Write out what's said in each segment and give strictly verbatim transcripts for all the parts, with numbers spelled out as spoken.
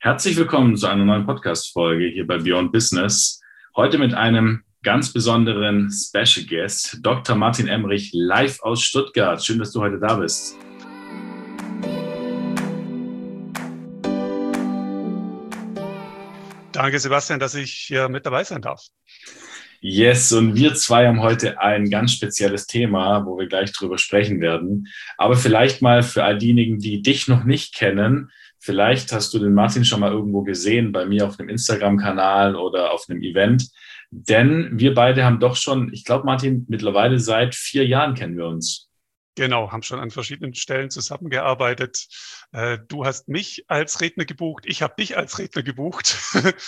Herzlich willkommen zu einer neuen Podcast-Folge hier bei Beyond Business. Heute mit einem ganz besonderen Special Guest, Doktor Martin Emrich, live aus Stuttgart. Schön, dass du heute da bist. Danke, Sebastian, dass ich hier mit dabei sein darf. Yes, und wir zwei haben heute ein ganz spezielles Thema, wo wir gleich drüber sprechen werden. Aber vielleicht mal für all diejenigen, die dich noch nicht kennen, vielleicht hast du den Martin schon mal irgendwo gesehen, bei mir auf einem Instagram-Kanal oder auf einem Event. Denn wir beide haben doch schon, ich glaube, Martin, mittlerweile seit vier Jahren kennen wir uns. Genau, haben schon an verschiedenen Stellen zusammengearbeitet. Du hast mich als Redner gebucht, ich habe dich als Redner gebucht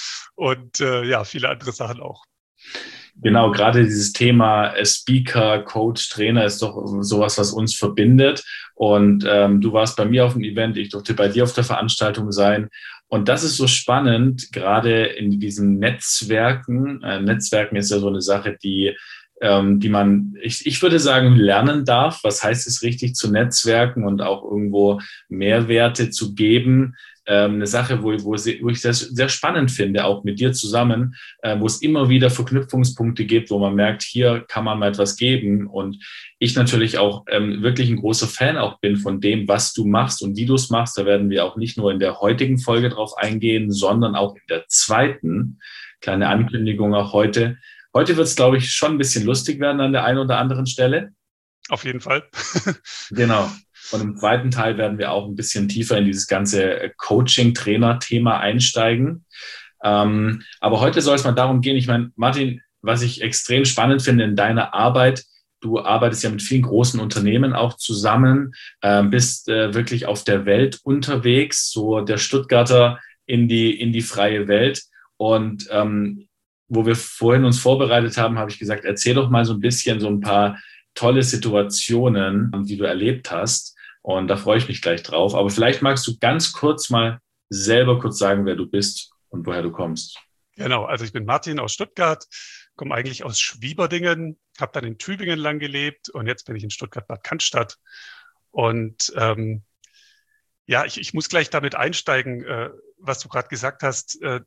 und ja, viele andere Sachen auch. Genau, gerade dieses Thema Speaker, Coach, Trainer ist doch sowas, was uns verbindet. Und ähm, du warst bei mir auf dem Event, ich durfte bei dir auf der Veranstaltung sein. Und das ist so spannend, gerade in diesen Netzwerken. Äh, Netzwerken ist ja so eine Sache, die, ähm, die man, ich, ich würde sagen, lernen darf. Was heißt es richtig zu netzwerken und auch irgendwo Mehrwerte zu geben? Eine Sache, wo, wo, wo ich das sehr spannend finde, auch mit dir zusammen, äh, wo es immer wieder Verknüpfungspunkte gibt, wo man merkt, hier kann man mal etwas geben. Und ich natürlich auch ähm, wirklich ein großer Fan auch bin von dem, was du machst und wie du es machst. Da werden wir auch nicht nur in der heutigen Folge drauf eingehen, sondern auch in der zweiten. Kleine Ankündigung auch heute. Heute wird es, glaube ich, schon ein bisschen lustig werden an der einen oder anderen Stelle. Auf jeden Fall. Genau. Und im zweiten Teil werden wir auch ein bisschen tiefer in dieses ganze Coaching-Trainer-Thema einsteigen. Ähm, aber heute soll es mal darum gehen, ich meine, Martin, was ich extrem spannend finde in deiner Arbeit, du arbeitest ja mit vielen großen Unternehmen auch zusammen, äh, bist äh, wirklich auf der Welt unterwegs, so der Stuttgarter in die, in die freie Welt. Und ähm, wo wir vorhin uns vorbereitet haben, habe ich gesagt, erzähl doch mal so ein bisschen so ein paar tolle Situationen, die du erlebt hast. Und da freue ich mich gleich drauf. Aber vielleicht magst du ganz kurz mal selber kurz sagen, wer du bist und woher du kommst. Genau, also ich bin Martin aus Stuttgart, komme eigentlich aus Schwieberdingen, habe dann in Tübingen lang gelebt und jetzt bin ich in Stuttgart-Bad Cannstatt. Und ähm, ja, ich, ich muss gleich damit einsteigen, äh, was du gerade gesagt hast, äh,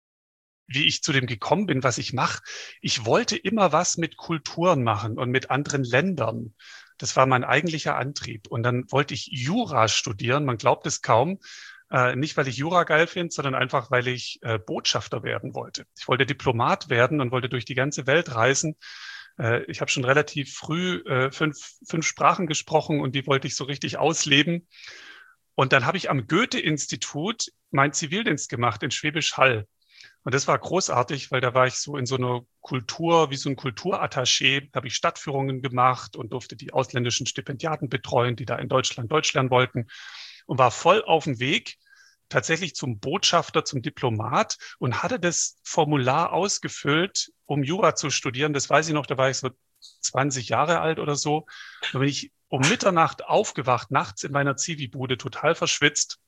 wie ich zu dem gekommen bin, was ich mache. Ich wollte immer was mit Kulturen machen und mit anderen Ländern. Das war mein eigentlicher Antrieb. Und dann wollte ich Jura studieren. Man glaubt es kaum. Äh, nicht, weil ich Jura geil finde, sondern einfach, weil ich äh, Botschafter werden wollte. Ich wollte Diplomat werden und wollte durch die ganze Welt reisen. Äh, ich habe schon relativ früh äh, fünf, fünf Sprachen gesprochen und die wollte ich so richtig ausleben. Und dann habe ich am Goethe-Institut meinen Zivildienst gemacht in Schwäbisch Hall. Und das war großartig, weil da war ich so in so einer Kultur, wie so ein Kulturattaché, habe ich Stadtführungen gemacht und durfte die ausländischen Stipendiaten betreuen, die da in Deutschland Deutsch lernen wollten und war voll auf dem Weg tatsächlich zum Botschafter, zum Diplomat und hatte das Formular ausgefüllt, um Jura zu studieren. Das weiß ich noch, da war ich so zwanzig Jahre alt oder so. Da bin ich um Mitternacht aufgewacht, nachts in meiner Zivi-Bude, total verschwitzt.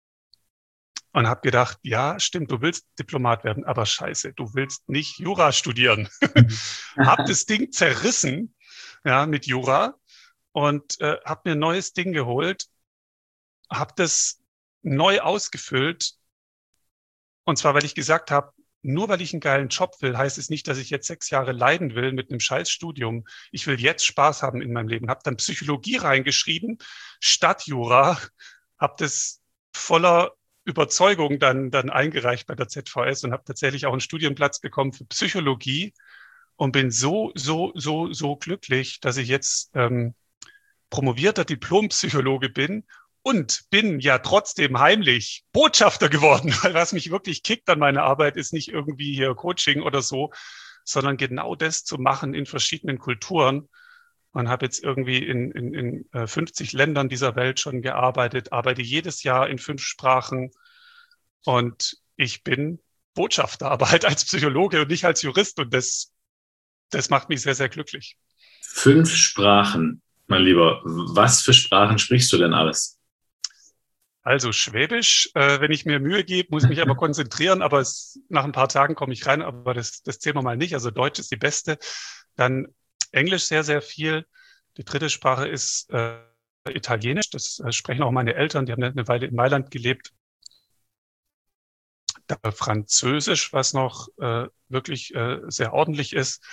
Und habe gedacht, ja, stimmt, du willst Diplomat werden, aber scheiße, du willst nicht Jura studieren. Hab das Ding zerrissen, ja, mit Jura und äh, habe mir ein neues Ding geholt, habe das neu ausgefüllt und zwar, weil ich gesagt habe, nur weil ich einen geilen Job will, heißt es nicht, dass ich jetzt sechs Jahre leiden will mit einem Scheißstudium. Ich will jetzt Spaß haben in meinem Leben. Habe dann Psychologie reingeschrieben statt Jura, habe das voller Überzeugung dann, dann eingereicht bei der Z V S und habe tatsächlich auch einen Studienplatz bekommen für Psychologie und bin so, so, so, so glücklich, dass ich jetzt ähm, promovierter Diplompsychologe bin und bin ja trotzdem heimlich Botschafter geworden, weil was mich wirklich kickt an meiner Arbeit ist nicht irgendwie hier Coaching oder so, sondern genau das zu machen in verschiedenen Kulturen. Man habe jetzt irgendwie in, in, in fünfzig Ländern dieser Welt schon gearbeitet, arbeite jedes Jahr in fünf Sprachen und ich bin Botschafter, aber halt als Psychologe und nicht als Jurist und das, das macht mich sehr, sehr glücklich. Fünf Sprachen, mein Lieber. Was für Sprachen sprichst du denn alles? Also Schwäbisch, äh, wenn ich mir Mühe gebe, muss ich mich aber konzentrieren, aber es, nach ein paar Tagen komme ich rein, aber das, das zählen wir mal nicht. Also Deutsch ist die beste. Dann Englisch sehr, sehr viel. Die dritte Sprache ist äh, Italienisch. Das äh, sprechen auch meine Eltern. Die haben eine Weile in Mailand gelebt. Da Französisch, was noch äh, wirklich äh, sehr ordentlich ist.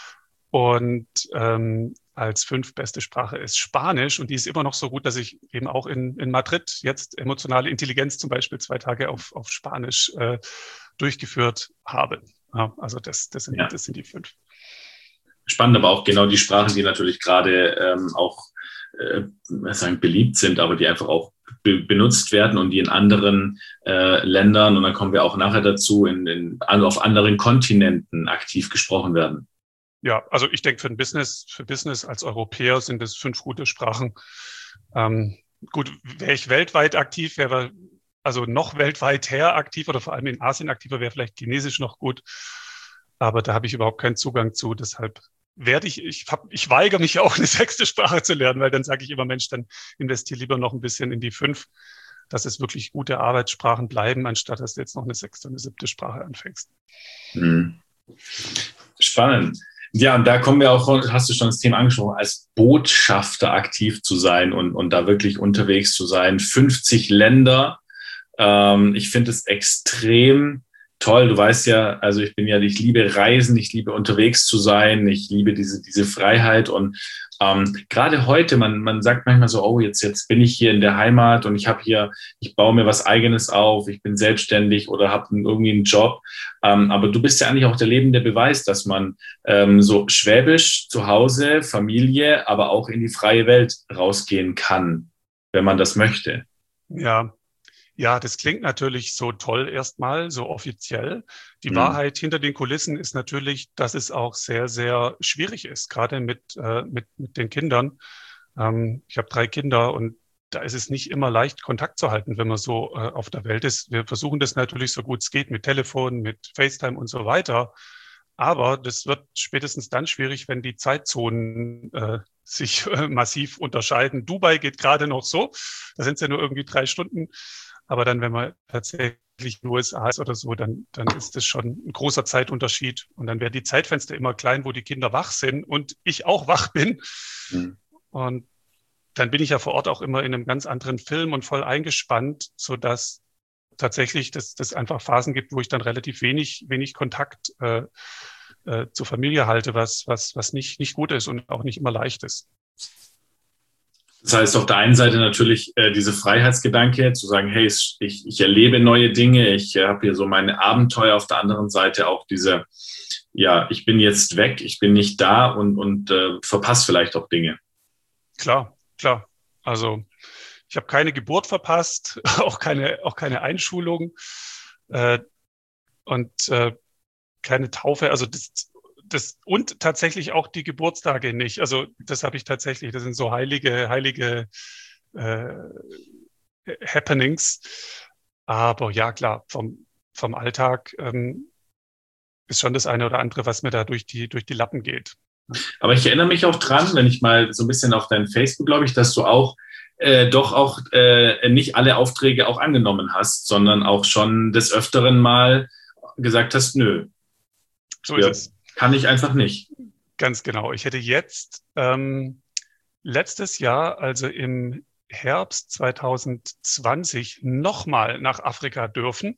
Und ähm, als fünftbeste Sprache ist Spanisch. Und die ist immer noch so gut, dass ich eben auch in, in Madrid jetzt emotionale Intelligenz zum Beispiel zwei Tage auf, auf Spanisch äh, durchgeführt habe. Ja, also das, das, sind, Ja. das sind die fünf. Spannend, aber auch genau die Sprachen, die natürlich gerade ähm, auch äh, sagen, beliebt sind, aber die einfach auch be benutzt werden und die in anderen äh, Ländern, und dann kommen wir auch nachher dazu, in, in, auf anderen Kontinenten aktiv gesprochen werden. Ja, also ich denke, für ein Business, für Business als Europäer sind es fünf gute Sprachen. Ähm, gut, wäre ich weltweit aktiv, wäre also noch weltweit her aktiv oder vor allem in Asien aktiver, wäre vielleicht Chinesisch noch gut. Aber da habe ich überhaupt keinen Zugang zu. Deshalb werde ich, ich, hab, ich weigere mich auch, eine sechste Sprache zu lernen, weil dann sage ich immer, Mensch, dann investiere lieber noch ein bisschen in die fünf, dass es wirklich gute Arbeitssprachen bleiben, anstatt dass du jetzt noch eine sechste und eine siebte Sprache anfängst. Hm. Spannend. Ja, und da kommen wir auch, hast du schon das Thema angesprochen, als Botschafter aktiv zu sein und, und da wirklich unterwegs zu sein. fünfzig Länder. Ähm, ich finde es extrem toll. Du weißt ja, also ich bin ja, ich liebe Reisen, ich liebe unterwegs zu sein, ich liebe diese, diese Freiheit. Und ähm, gerade heute, man, man sagt manchmal so, oh, jetzt, jetzt bin ich hier in der Heimat und ich habe hier, ich baue mir was Eigenes auf, ich bin selbstständig oder habe irgendwie einen Job. Ähm, aber du bist ja eigentlich auch der lebende Beweis, dass man ähm, so schwäbisch zu Hause, Familie, aber auch in die freie Welt rausgehen kann, wenn man das möchte. Ja. Ja, das klingt natürlich so toll erstmal, so offiziell. Die Mhm. Wahrheit hinter den Kulissen ist natürlich, dass es auch sehr, sehr schwierig ist, gerade mit, äh, mit, mit den Kindern. Ähm, ich habe drei Kinder und da ist es nicht immer leicht, Kontakt zu halten, wenn man so äh, auf der Welt ist. Wir versuchen das natürlich so gut es geht mit Telefon, mit FaceTime und so weiter. Aber das wird spätestens dann schwierig, wenn die Zeitzonen äh, sich äh, massiv unterscheiden. Dubai geht gerade noch so, da sind es ja nur irgendwie drei Stunden. Aber dann, wenn man tatsächlich in den U S A ist oder so, dann, dann ist das schon ein großer Zeitunterschied. Und dann werden die Zeitfenster immer klein, wo die Kinder wach sind und ich auch wach bin. Mhm. Und dann bin ich ja vor Ort auch immer in einem ganz anderen Film und voll eingespannt, sodass tatsächlich das, das einfach Phasen gibt, wo ich dann relativ wenig, wenig Kontakt äh, äh, zur Familie halte, was, was, was nicht, nicht gut ist und auch nicht immer leicht ist. Das heißt, auf der einen Seite natürlich äh, diese Freiheitsgedanke, zu sagen, hey, ich, ich erlebe neue Dinge, ich äh, habe hier so meine Abenteuer. Auf der anderen Seite auch diese, ja, ich bin jetzt weg, ich bin nicht da und, und äh, verpasse vielleicht auch Dinge. Klar, klar. Also ich habe keine Geburt verpasst, auch keine, auch keine Einschulung äh, und äh, keine Taufe. Also das, das und tatsächlich auch die Geburtstage nicht. Also das habe ich tatsächlich. Das sind so heilige, heilige äh, Happenings. Aber ja, klar, vom vom Alltag ähm, ist schon das eine oder andere, was mir da durch die durch die Lappen geht. Aber ich erinnere mich auch dran, wenn ich mal so ein bisschen auf dein Facebook, glaube ich, dass du auch äh, doch auch äh, nicht alle Aufträge auch angenommen hast, sondern auch schon des Öfteren mal gesagt hast, nö. So ist es. Kann ich einfach nicht. Ganz genau. Ich hätte jetzt ähm, letztes Jahr, also im Herbst zwanzig zwanzig, nochmal nach Afrika dürfen.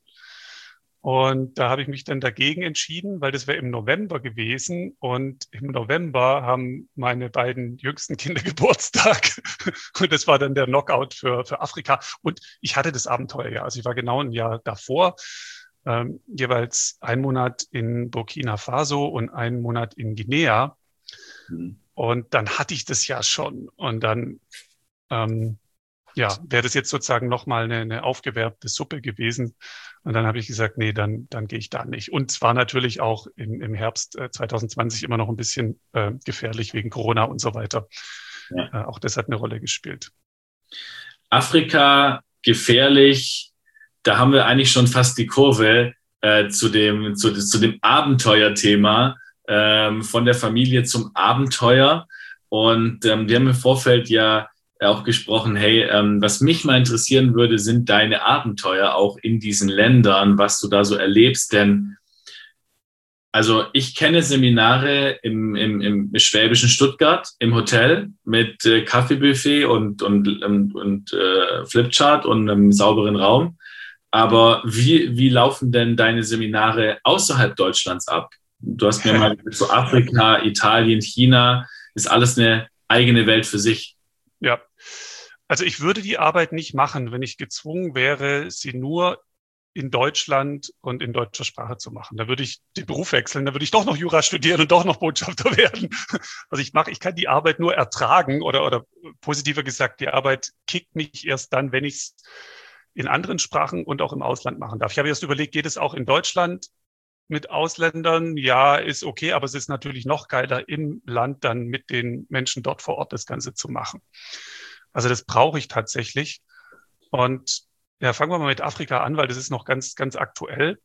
Und da habe ich mich dann dagegen entschieden, weil das wäre im November gewesen. Und im November haben meine beiden jüngsten Kinder Geburtstag. Und das war dann der Knockout für, für Afrika. Und ich hatte das Abenteuer ja. Also ich war genau ein Jahr davor. Ähm, jeweils einen Monat in Burkina Faso und einen Monat in Guinea. Mhm. Und dann hatte ich das ja schon. Und dann ähm, ja, wäre das jetzt sozusagen nochmal eine, eine aufgewärmte Suppe gewesen. Und dann habe ich gesagt, nee, dann, dann gehe ich da nicht. Und es war natürlich auch im, im Herbst äh, zwanzig zwanzig immer noch ein bisschen äh, gefährlich wegen Corona und so weiter. Ja. Äh, auch das hat eine Rolle gespielt. Afrika, gefährlich. Da haben wir eigentlich schon fast die Kurve äh, zu dem, zu, zu dem Abenteuerthema, ähm, von der Familie zum Abenteuer. Und ähm, wir haben im Vorfeld ja auch gesprochen, hey, ähm, was mich mal interessieren würde, sind deine Abenteuer auch in diesen Ländern, was du da so erlebst. Denn also ich kenne Seminare im, im, im schwäbischen Stuttgart im Hotel mit äh, Kaffeebuffet und, und, und, und äh, Flipchart und einem sauberen Raum. Aber wie, wie laufen denn deine Seminare außerhalb Deutschlands ab? Du hast mir mal gesagt, so Afrika, Italien, China, ist alles eine eigene Welt für sich. Ja, also ich würde die Arbeit nicht machen, wenn ich gezwungen wäre, sie nur in Deutschland und in deutscher Sprache zu machen. Da würde ich den Beruf wechseln, da würde ich doch noch Jura studieren und doch noch Botschafter werden. Also ich mache, ich kann die Arbeit nur ertragen oder, oder positiver gesagt, die Arbeit kickt mich erst dann, wenn ich es in anderen Sprachen und auch im Ausland machen darf. Ich habe erst überlegt, geht es auch in Deutschland mit Ausländern? Ja, ist okay, aber es ist natürlich noch geiler, im Land dann mit den Menschen dort vor Ort das Ganze zu machen. Also das brauche ich tatsächlich. Und ja, fangen wir mal mit Afrika an, weil das ist noch ganz, ganz aktuell.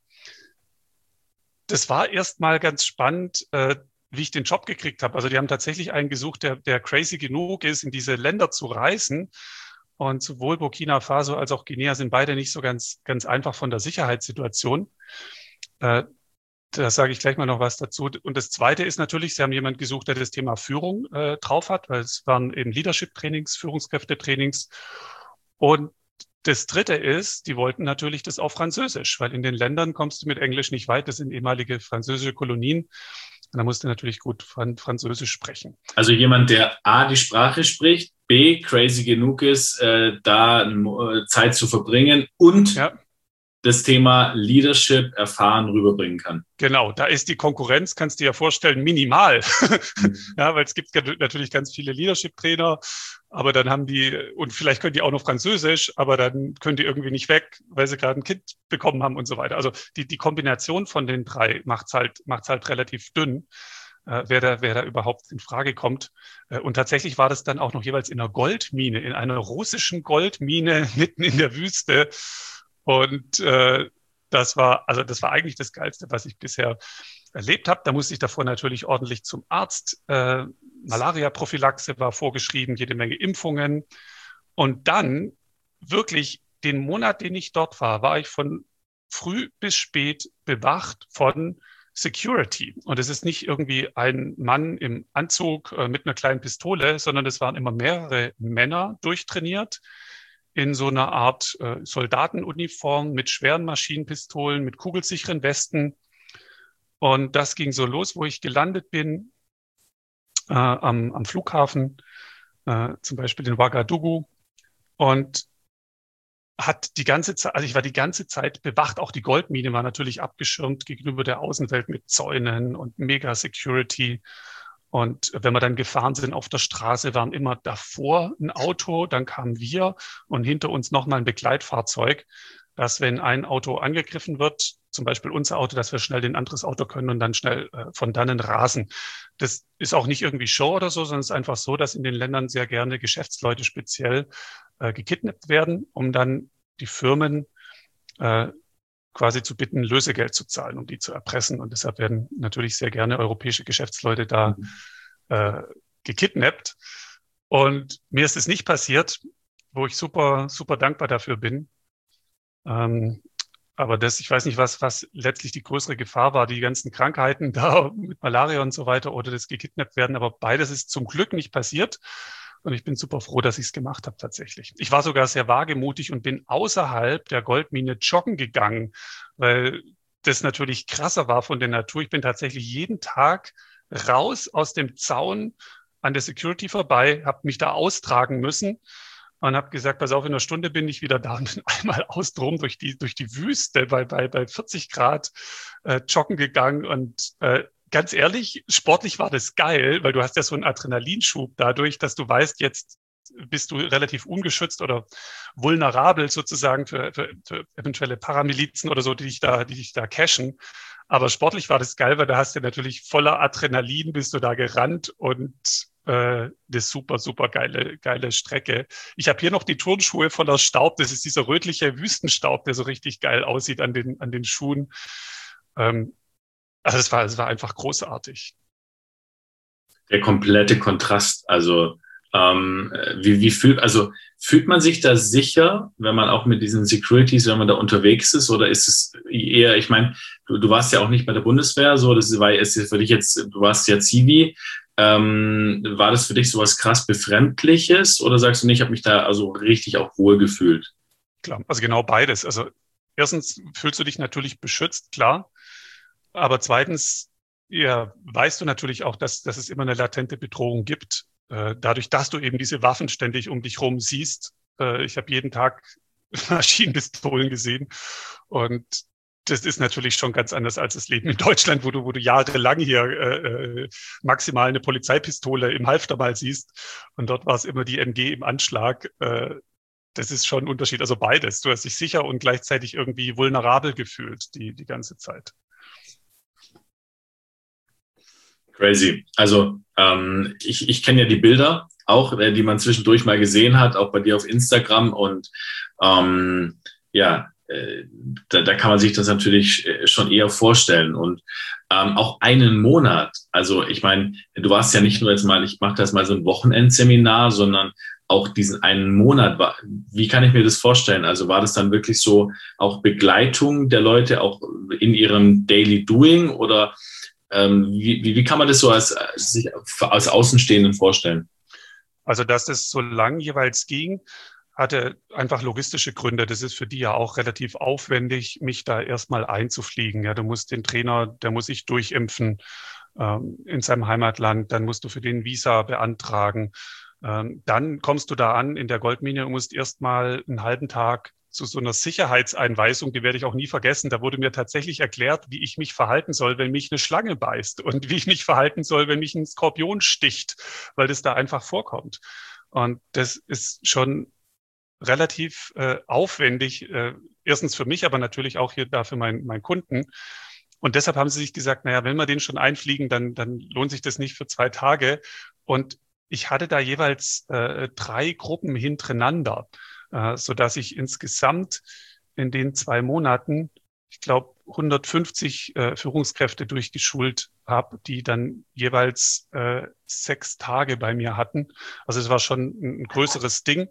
Das war erstmal ganz spannend, äh, wie ich den Job gekriegt habe. Also die haben tatsächlich einen gesucht, der, der crazy genug ist, in diese Länder zu reisen. Und sowohl Burkina Faso als auch Guinea sind beide nicht so ganz, ganz einfach von der Sicherheitssituation. Äh, da sage ich gleich mal noch was dazu. Und das Zweite ist natürlich, sie haben jemanden gesucht, der das Thema Führung äh, drauf hat, weil es waren eben Leadership-Trainings, Führungskräftetrainings. Und das Dritte ist, die wollten natürlich das auf Französisch, weil in den Ländern kommst du mit Englisch nicht weit. Das sind ehemalige französische Kolonien. Und da musst du natürlich gut Französisch sprechen. Also jemand, der A, die Sprache spricht, B, crazy genug ist, äh, da äh, Zeit zu verbringen und ja. das Thema Leadership erfahren rüberbringen kann. Genau, da ist die Konkurrenz, kannst du dir ja vorstellen, minimal. Mhm. Ja, weil es gibt natürlich ganz viele Leadership-Trainer, aber dann haben die, und vielleicht können die auch noch Französisch, aber dann können die irgendwie nicht weg, weil sie gerade ein Kind bekommen haben und so weiter. Also die, die Kombination von den drei macht's halt, macht's halt relativ dünn, äh, wer da, wer da überhaupt in Frage kommt. Äh, und tatsächlich war das dann auch noch jeweils in einer Goldmine, in einer russischen Goldmine mitten in der Wüste. Und äh, das war, also das war eigentlich das Geilste, was ich bisher erlebt habe. Da musste ich davor natürlich ordentlich zum Arzt. Äh, Malaria-Prophylaxe war vorgeschrieben, jede Menge Impfungen. Und dann wirklich den Monat, den ich dort war, war ich von früh bis spät bewacht von Security. Und es ist nicht irgendwie ein Mann im Anzug äh, mit einer kleinen Pistole, sondern es waren immer mehrere Männer durchtrainiert in so einer Art äh, Soldatenuniform mit schweren Maschinenpistolen, mit kugelsicheren Westen. Und das ging so los, wo ich gelandet bin, äh, am, am Flughafen, äh, zum Beispiel in Ouagadougou. Und hat die ganze Zeit, also ich war die ganze Zeit bewacht, auch die Goldmine war natürlich abgeschirmt gegenüber der Außenwelt mit Zäunen und Mega-Security. Und wenn wir dann gefahren sind auf der Straße, waren immer davor ein Auto, dann kamen wir und hinter uns nochmal ein Begleitfahrzeug, dass wenn ein Auto angegriffen wird, zum Beispiel unser Auto, dass wir schnell in ein anderes Auto können und dann schnell äh, von dannen rasen. Das ist auch nicht irgendwie Show oder so, sondern es ist einfach so, dass in den Ländern sehr gerne Geschäftsleute speziell äh, gekidnappt werden, um dann die Firmen äh, quasi zu bitten, Lösegeld zu zahlen, um die zu erpressen. Und deshalb werden natürlich sehr gerne europäische Geschäftsleute da mhm. äh, gekidnappt. Und mir ist es nicht passiert, wo ich super, super dankbar dafür bin. Ähm, aber das, ich weiß nicht, was, was letztlich die größere Gefahr war, die ganzen Krankheiten da mit Malaria und so weiter oder das gekidnappt werden. Aber beides ist zum Glück nicht passiert. Und ich bin super froh, dass ich es gemacht habe tatsächlich. Ich war sogar sehr wagemutig und bin außerhalb der Goldmine joggen gegangen, weil das natürlich krasser war von der Natur. Ich bin tatsächlich jeden Tag raus aus dem Zaun an der Security vorbei, habe mich da austragen müssen und habe gesagt, pass auf, in einer Stunde bin ich wieder da und bin einmal außenrum durch die, durch die Wüste bei, bei, bei vierzig Grad äh, joggen gegangen und äh, ganz ehrlich, sportlich war das geil, weil du hast ja so einen Adrenalinschub dadurch, dass du weißt, jetzt bist du relativ ungeschützt oder vulnerabel sozusagen für, für, für eventuelle Paramilizen oder so, die dich da, die dich da cashen. Aber sportlich war das geil, weil da hast du natürlich voller Adrenalin bist du da gerannt und äh, eine super, super geile, geile Strecke. Ich habe hier noch die Turnschuhe voller Staub. Das ist dieser rötliche Wüstenstaub, der so richtig geil aussieht an den, an den Schuhen. Ähm, Also es war, es war einfach großartig. Der komplette Kontrast. Also ähm, wie, wie fühlt, also fühlt man sich da sicher, wenn man auch mit diesen Securities, wenn man da unterwegs ist, oder ist es eher, ich meine, du, du warst ja auch nicht bei der Bundeswehr, so, das war ist für dich jetzt, du warst ja Zivi. Ähm, war das für dich sowas krass Befremdliches oder sagst du nicht, ich habe mich da also richtig auch wohl gefühlt? Klar, also genau beides. Also erstens fühlst du dich natürlich beschützt, klar. Aber zweitens, ja, weißt du natürlich auch, dass, dass es immer eine latente Bedrohung gibt. Äh, dadurch, dass du eben diese Waffen ständig um dich rum siehst. Äh, ich habe jeden Tag Maschinenpistolen gesehen. Und das ist natürlich schon ganz anders als das Leben in Deutschland, wo du, wo du jahrelang hier äh, maximal eine Polizeipistole im Halfter mal siehst. Und dort war es immer die M G im Anschlag. Äh, das ist schon ein Unterschied. Also beides. Du hast dich sicher und gleichzeitig irgendwie vulnerabel gefühlt die, die ganze Zeit. Crazy. Also ähm, ich, ich kenne ja die Bilder auch, äh, die man zwischendurch mal gesehen hat, auch bei dir auf Instagram. Und ähm, ja, äh, da, da kann man sich das natürlich schon eher vorstellen. Und ähm, auch einen Monat, also ich meine, du warst ja nicht nur jetzt mal, ich mache das mal so ein Wochenendseminar, sondern auch diesen einen Monat. Wie kann ich mir das vorstellen? Also war das dann wirklich so auch Begleitung der Leute auch in ihrem Daily Doing oder ähm, wie, wie, wie kann man das so als, sich als Außenstehenden vorstellen? Also, dass das so lang jeweils ging, hatte einfach logistische Gründe. Das ist für die ja auch relativ aufwendig, mich da erstmal einzufliegen. Ja, du musst den Trainer, der muss sich durchimpfen ähm, in seinem Heimatland. Dann musst du für den Visa beantragen. Ähm, dann kommst du da an in der Goldmine und musst erstmal einen halben Tag zu so einer Sicherheitseinweisung, die werde ich auch nie vergessen. Da wurde mir tatsächlich erklärt, wie ich mich verhalten soll, wenn mich eine Schlange beißt und wie ich mich verhalten soll, wenn mich ein Skorpion sticht, weil das da einfach vorkommt. Und das ist schon relativ äh, aufwendig, äh, erstens für mich, aber natürlich auch hier da für meinen mein Kunden. Und deshalb haben sie sich gesagt, naja, wenn wir den schon einfliegen, dann, dann lohnt sich das nicht für zwei Tage. Und ich hatte da jeweils äh, drei Gruppen hintereinander, äh, so dass ich insgesamt in den zwei Monaten, ich glaube, hundertfünfzig äh, Führungskräfte durchgeschult habe, die dann jeweils äh, sechs Tage bei mir hatten. Also es war schon ein, ein größeres Ding.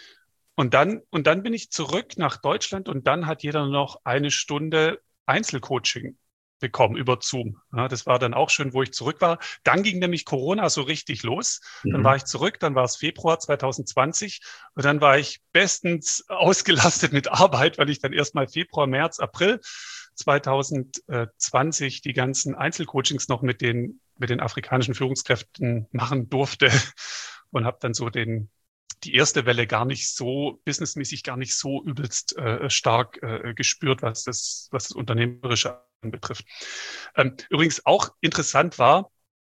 Und dann, und dann bin ich zurück nach Deutschland und dann hat jeder noch eine Stunde Einzelcoaching bekommen über Zoom. Ja, das war dann auch schön, wo ich zurück war. Dann ging nämlich Corona so richtig los. Dann Mhm. war ich zurück, dann war es Februar zwanzig zwanzig und dann war ich bestens ausgelastet mit Arbeit, weil ich dann erstmal Februar, März, April zwanzig zwanzig die ganzen Einzelcoachings noch mit den, mit den afrikanischen Führungskräften machen durfte und habe dann so den die erste Welle gar nicht so, businessmäßig gar nicht so übelst äh, stark äh, gespürt, was das, was das Unternehmerische anbetrifft. Ähm, übrigens auch interessant war,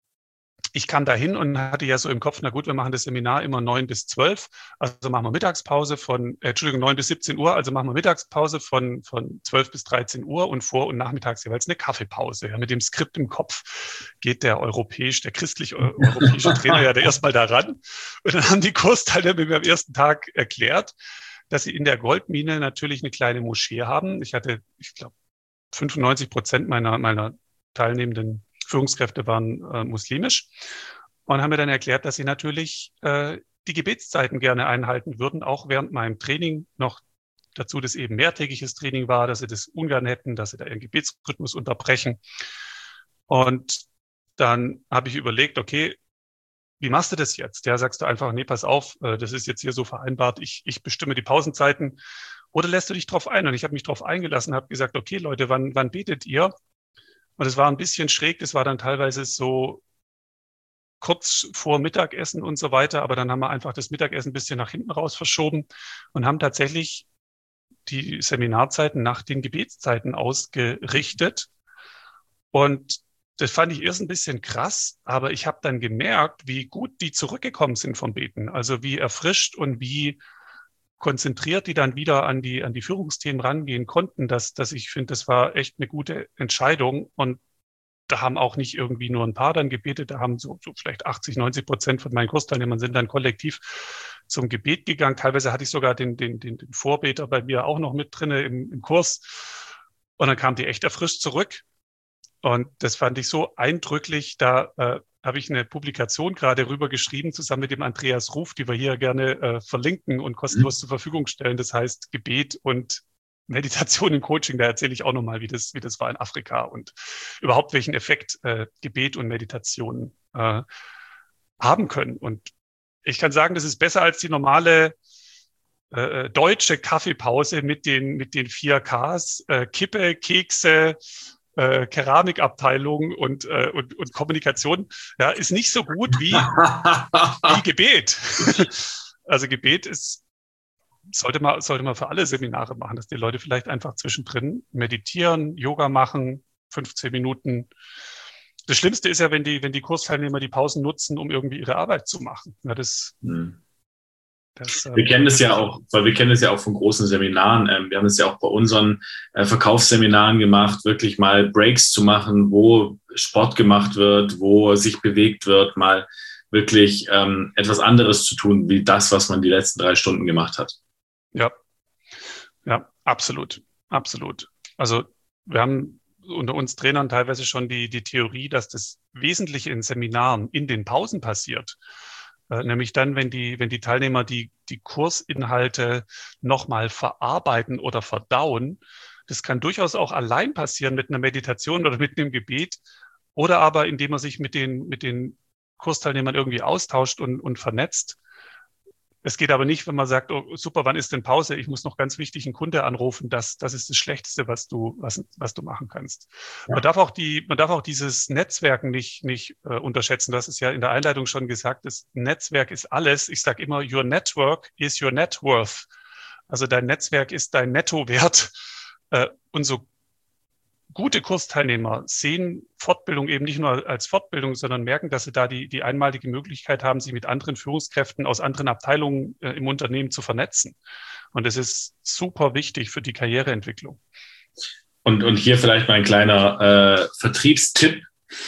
ich kam da hin und hatte ja so im Kopf, na gut, wir machen das Seminar immer neun bis zwölf, also machen wir Mittagspause von, äh, Entschuldigung, neun bis siebzehn Uhr, also machen wir Mittagspause von, von zwölf bis dreizehn Uhr und vor- und nachmittags jeweils eine Kaffeepause. Ja, mit dem Skript im Kopf geht der europäisch, der christlich-europäische Trainer ja der erstmal da ran. Und dann haben die Kursteilnehmer mir am ersten Tag erklärt, dass sie in der Goldmine natürlich eine kleine Moschee haben. Ich hatte, ich glaube, fünfundneunzig Prozent meiner, meiner teilnehmenden Führungskräfte waren äh, muslimisch und haben mir dann erklärt, dass sie natürlich äh, die Gebetszeiten gerne einhalten würden, auch während meinem Training noch dazu, dass eben mehrtägiges Training war, dass sie das ungern hätten, dass sie da ihren Gebetsrhythmus unterbrechen. Und dann habe ich überlegt, okay, wie machst du das jetzt? Ja, sagst du einfach, nee, pass auf, äh, das ist jetzt hier so vereinbart, ich, ich bestimme die Pausenzeiten. Oder lässt du dich drauf ein? Und ich habe mich drauf eingelassen, habe gesagt, okay, Leute, wann, wann betet ihr? Und es war ein bisschen schräg, das war dann teilweise so kurz vor Mittagessen und so weiter, aber dann haben wir einfach das Mittagessen ein bisschen nach hinten raus verschoben und haben tatsächlich die Seminarzeiten nach den Gebetszeiten ausgerichtet. Und das fand ich erst ein bisschen krass, aber ich habe dann gemerkt, wie gut die zurückgekommen sind vom Beten, also wie erfrischt und wie konzentriert die dann wieder an die, an die Führungsthemen rangehen konnten, dass, dass ich finde, das war echt eine gute Entscheidung. Und da haben auch nicht irgendwie nur ein paar dann gebetet, da haben so, so vielleicht achtzig, neunzig Prozent von meinen Kursteilnehmern sind dann kollektiv zum Gebet gegangen. Teilweise hatte ich sogar den, den, den, den Vorbeter bei mir auch noch mit drinne im, im Kurs. Und dann kam die echt erfrischt zurück. Und das fand ich so eindrücklich. Da äh, habe ich eine Publikation gerade rüber geschrieben, zusammen mit dem Andreas Ruf, die wir hier gerne äh, verlinken und kostenlos mhm. zur Verfügung stellen. Das heißt Gebet und Meditation im Coaching. Da erzähle ich auch nochmal, wie das, wie das war in Afrika und überhaupt welchen Effekt äh, Gebet und Meditation äh, haben können. Und ich kann sagen, das ist besser als die normale äh, deutsche Kaffeepause mit den, mit den vier Ks, äh, Kippe, Kekse, äh, Keramikabteilung und, äh, und, und Kommunikation, ja, ist nicht so gut wie, wie Gebet. Also Gebet ist, sollte man, sollte man für alle Seminare machen, dass die Leute vielleicht einfach zwischendrin meditieren, Yoga machen, fünfzehn Minuten. Das Schlimmste ist ja, wenn die, wenn die Kursteilnehmer die Pausen nutzen, um irgendwie ihre Arbeit zu machen. Ja, das, Hm. das, ähm, Wir kennen es ja auch, weil wir kennen es ja auch von großen Seminaren. Ähm, wir haben es ja auch bei unseren äh, Verkaufsseminaren gemacht, wirklich mal Breaks zu machen, wo Sport gemacht wird, wo sich bewegt wird, mal wirklich ähm, etwas anderes zu tun, wie das, was man die letzten drei Stunden gemacht hat. Ja, ja, absolut, absolut. Also wir haben unter uns Trainern teilweise schon die, die Theorie, dass das Wesentliche in Seminaren in den Pausen passiert. Äh, nämlich dann, wenn die, wenn die Teilnehmer die, die Kursinhalte nochmal verarbeiten oder verdauen. Das kann durchaus auch allein passieren mit einer Meditation oder mit einem Gebet oder aber indem man sich mit den, mit den Kursteilnehmern irgendwie austauscht und, und vernetzt. Es geht aber nicht, wenn man sagt, oh, super, wann ist denn Pause? Ich muss noch ganz wichtig einen Kunde anrufen. Das, das ist das Schlechteste, was du, was, was du machen kannst. Ja. Man darf auch die, man darf auch dieses Netzwerken nicht, nicht äh, unterschätzen. Das ist ja in der Einleitung schon gesagt. Das Netzwerk ist alles. Ich sage immer, your network is your net worth. Also dein Netzwerk ist dein Nettowert. Äh, und so gute Kursteilnehmer sehen Fortbildung eben nicht nur als Fortbildung, sondern merken, dass sie da die, die einmalige Möglichkeit haben, sich mit anderen Führungskräften aus anderen Abteilungen äh, im Unternehmen zu vernetzen. Und das ist super wichtig für die Karriereentwicklung. Und, und hier vielleicht mal ein kleiner äh, Vertriebstipp,